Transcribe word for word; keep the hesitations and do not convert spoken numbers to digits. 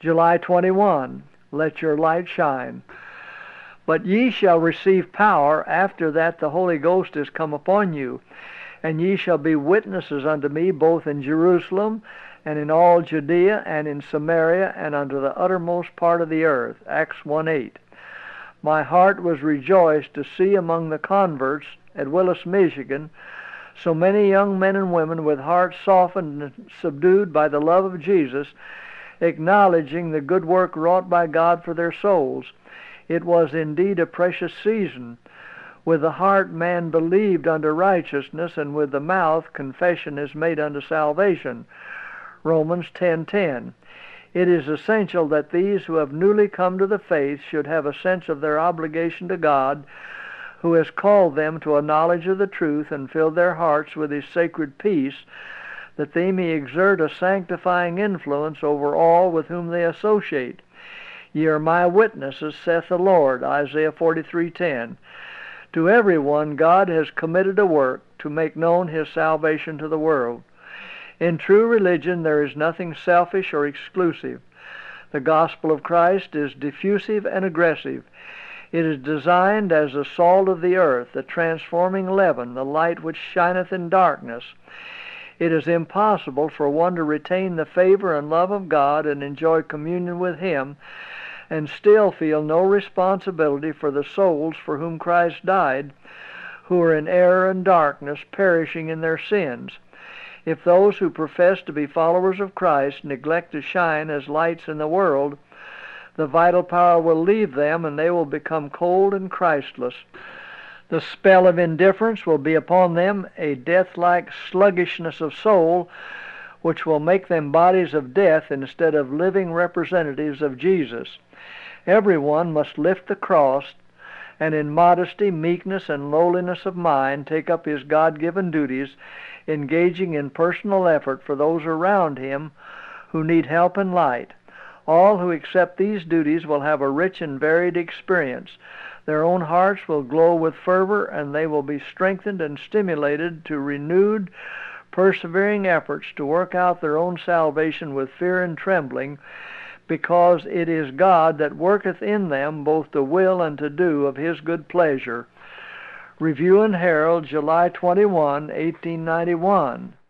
July twenty-first, let your light shine. But ye shall receive power after that the Holy Ghost is come upon you, and ye shall be witnesses unto me both in Jerusalem and in all Judea and in Samaria and unto the uttermost part of the earth. Acts one eight. My heart was rejoiced to see among the converts at Willis, Michigan, so many young men and women with hearts softened and subdued by the love of Jesus, acknowledging the good work wrought by God for their souls. It was indeed a precious season. With the heart man believed unto righteousness, and with the mouth confession is made unto salvation. Romans ten ten. It is essential that these who have newly come to the faith should have a sense of their obligation to God, who has called them to a knowledge of the truth and filled their hearts with His sacred peace, that they may exert a sanctifying influence over all with whom they associate. Ye are my witnesses, saith the Lord, Isaiah forty-three ten. To every one God has committed a work to make known His salvation to the world. In true religion there is nothing selfish or exclusive. The gospel of Christ is diffusive and aggressive. It is designed as the salt of the earth, the transforming leaven, the light which shineth in darkness. It is impossible for one to retain the favor and love of God and enjoy communion with Him and still feel no responsibility for the souls for whom Christ died, who are in error and darkness, perishing in their sins. If those who profess to be followers of Christ neglect to shine as lights in the world, the vital power will leave them and they will become cold and Christless. The spell of indifference will be upon them, a death-like sluggishness of soul, which will make them bodies of death instead of living representatives of Jesus. Everyone must lift the cross and in modesty, meekness, and lowliness of mind take up his God-given duties, engaging in personal effort for those around him who need help and light. All who accept these duties will have a rich and varied experience. Their own hearts will glow with fervor, and they will be strengthened and stimulated to renewed, persevering efforts to work out their own salvation with fear and trembling, because it is God that worketh in them both to will and to do of His good pleasure. Review and Herald, July twenty-first, eighteen ninety-one.